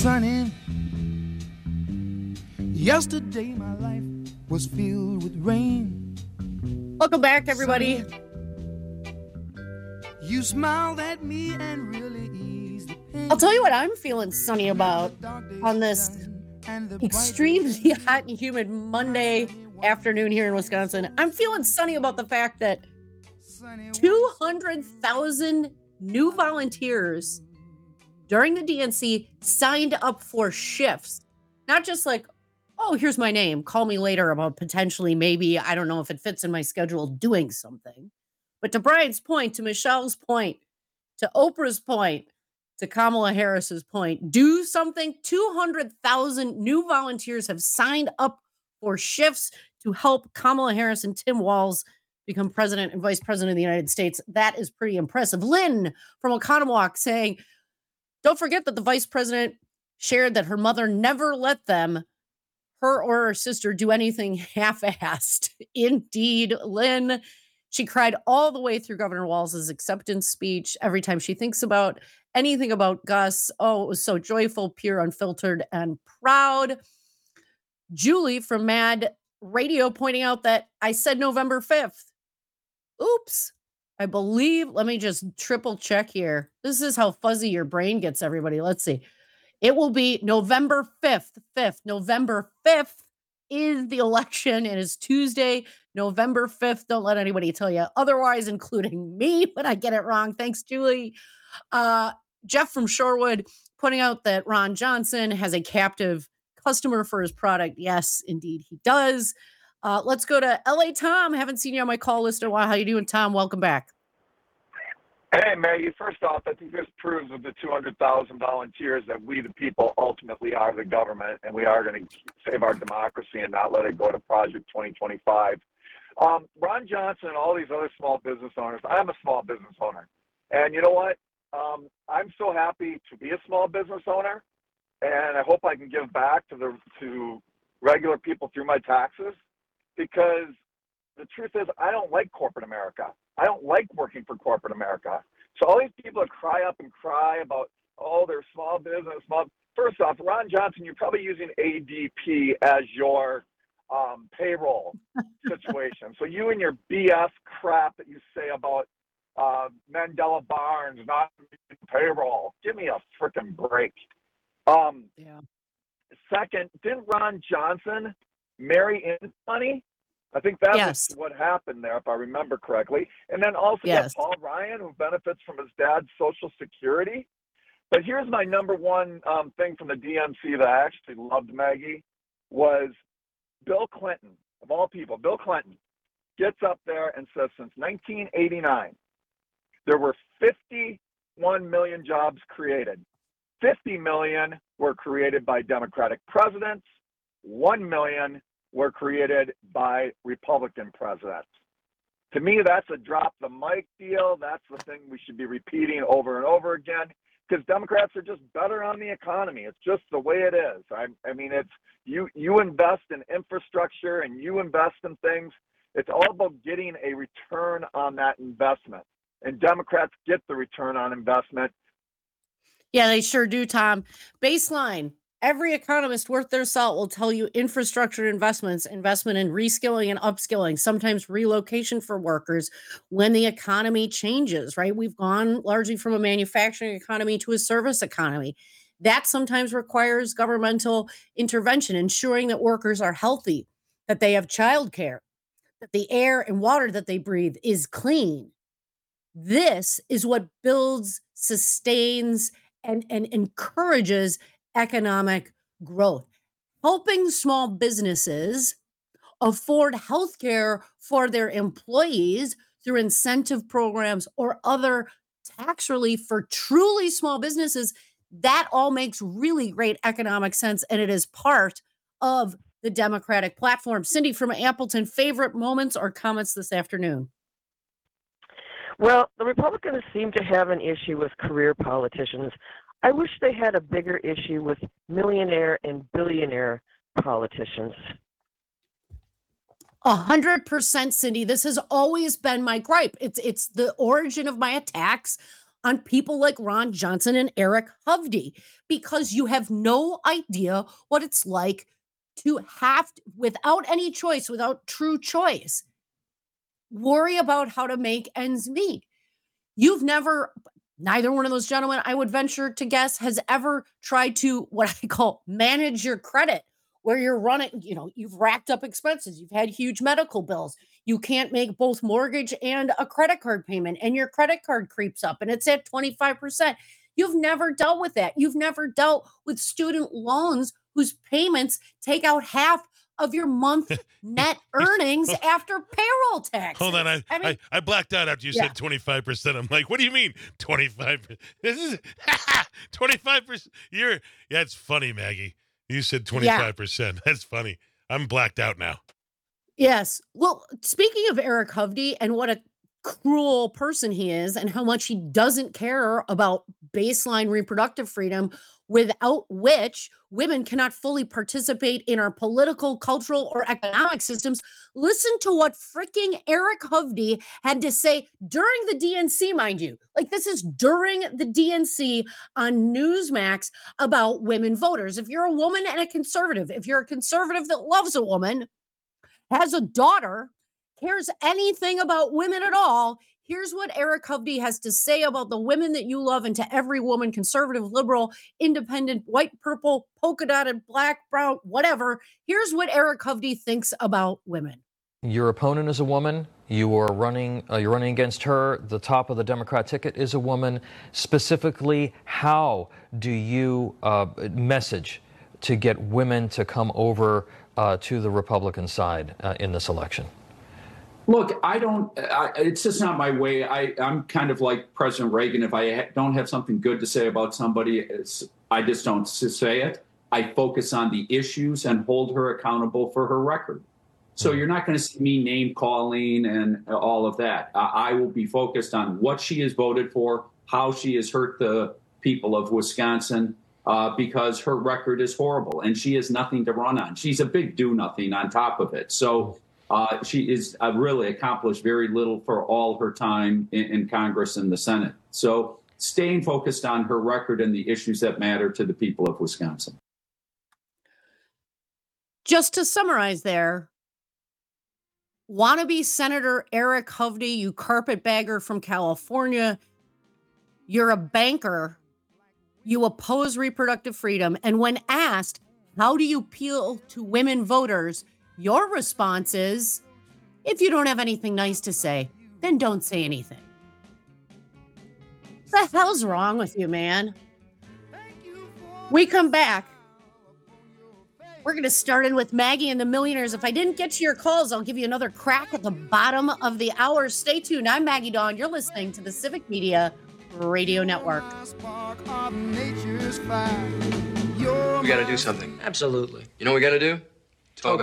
sunny. Yesterday my life was filled with rain. Welcome back, everybody. You smiled at me and really eased the pain. I'll tell you what I'm feeling sunny about on this extremely hot and humid Monday afternoon here in Wisconsin. I'm feeling sunny about the fact that 200,000 new volunteers during the DNC signed up for shifts. Not just like, oh, here's my name, call me later about potentially, maybe, I don't know if it fits in my schedule, doing something. But to Brian's point, to Michelle's point, to Oprah's point, to Kamala Harris's point, do something. 200,000 new volunteers have signed up for shifts to help Kamala Harris and Tim Walz become president and vice president of the United States. That is pretty impressive. Lynn from Oconomowoc saying, don't forget that the vice president shared that her mother never let them, her or her sister, do anything half-assed. Indeed, Lynn. She cried all the way through Governor Walz's acceptance speech. Every time she thinks about anything about Gus, oh, it was so joyful, pure, unfiltered, and proud. Julie from Mad Radio pointing out that I said November 5th. Oops. I believe, let me just triple check here. This is how fuzzy your brain gets, everybody. Let's see. It will be November 5th. November 5th is the election. It is Tuesday, November 5th. Don't let anybody tell you otherwise, including me, when I get it wrong. Thanks, Julie. Jeff from Shorewood pointing out that Ron Johnson has a captive customer for his product. Yes, indeed, he does. Let's go to LA Tom. Haven't seen you on my call list in a while. How you doing, Tom? Welcome back. Hey, Maggie, first off, I think this proves with the 200,000 volunteers that we, the people, ultimately are the government, and we are going to save our democracy and not let it go to Project 2025. Ron Johnson and all these other small business owners, I'm a small business owner. And you know what? I'm so happy to be a small business owner, and I hope I can give back to regular people through my taxes, because the truth is I don't like corporate America. I don't like working for corporate America. So all these people that cry up and cry about, oh, they're small business. First off, Ron Johnson, you're probably using ADP as your payroll situation. So you and your BS crap that you say about Mandela Barnes not payroll, give me a freaking break. Second, didn't Ron Johnson marry in money? I think that was what happened there, if I remember correctly. And then also Paul Ryan, who benefits from his dad's Social Security. But here's my number one thing from the DNC that I actually loved, Maggie, was Bill Clinton, of all people. Bill Clinton gets up there and says since 1989, there were 51 million jobs created. 50 million were created by Democratic presidents. 1 million were created by Republican presidents. To me, that's a drop the mic deal. That's the thing we should be repeating over and over again, because Democrats are just better on the economy. It's just the way it is. I mean, it's you invest in infrastructure and you invest in things. It's all about getting a return on that investment. And Democrats get the return on investment. Yeah, they sure do, Tom. Baseline. Every economist worth their salt will tell you infrastructure investment in reskilling and upskilling, sometimes relocation for workers when the economy changes, right? We've gone largely from a manufacturing economy to a service economy. That sometimes requires governmental intervention, ensuring that workers are healthy, that they have childcare, that the air and water that they breathe is clean. This is what builds, sustains, and encourages economic growth. Helping small businesses afford health care for their employees through incentive programs or other tax relief for truly small businesses, that all makes really great economic sense, and it is part of the Democratic platform. Cindy from Appleton, favorite moments or comments this afternoon? Well, the Republicans seem to have an issue with career politicians. I wish they had a bigger issue with millionaire and billionaire politicians. 100%, Cindy. This has always been my gripe. It's the origin of my attacks on people like Ron Johnson and Eric Hovde, because you have no idea what it's like to have, without any choice, without true choice, worry about how to make ends meet. Neither one of those gentlemen, I would venture to guess, has ever tried to, what I call, manage your credit, where you're running, you've racked up expenses. You've had huge medical bills. You can't make both mortgage and a credit card payment, and your credit card creeps up and it's at 25%. You've never dealt with that. You've never dealt with student loans whose payments take out half of your month net earnings after payroll taxes. Hold on, I blacked out after you said 25%. I'm like, what do you mean 25%? This is 25%. It's funny, Maggie. You said 25%. Yeah. That's funny. I'm blacked out now. Yes. Well, speaking of Eric Hovde and what a cruel person he is and how much he doesn't care about baseline reproductive freedom, without which women cannot fully participate in our political, cultural, or economic systems. Listen to what freaking Eric Hovde had to say during the DNC, mind you. Like, this is during the DNC on Newsmax about women voters. If you're a woman and a conservative, if you're a conservative that loves a woman, has a daughter, cares anything about women at all, here's what Eric Hovde has to say about the women that you love, and to every woman, conservative, liberal, independent, white, purple, polka dotted, black, brown, whatever. Here's what Eric Hovde thinks about women. Your opponent is a woman. You're running against her. The top of the Democrat ticket is a woman. Specifically, how do you message to get women to come over to the Republican side in this election? Look, it's just not my way. I'm kind of like President Reagan. If I don't have something good to say about somebody, I just don't say it. I focus on the issues and hold her accountable for her record. So you're not going to see me name calling and all of that. I will be focused on what she has voted for, how she has hurt the people of Wisconsin, because her record is horrible and she has nothing to run on. She's a big do-nothing on top of it. So she is really accomplished very little for all her time in Congress and the Senate. So staying focused on her record and the issues that matter to the people of Wisconsin. Just to summarize there, wannabe Senator Eric Hovde, you carpetbagger from California, you're a banker, you oppose reproductive freedom, and when asked, how do you appeal to women voters, your response is, if you don't have anything nice to say, then don't say anything. What the hell's wrong with you, man? We come back. We're going to start in with Maggie and the Millionaires. If I didn't get to your calls, I'll give you another crack at the bottom of the hour. Stay tuned. I'm Maggie Dawn. You're listening to the Civic Media Radio Network. We got to do something. Absolutely. You know what we got to do? Talk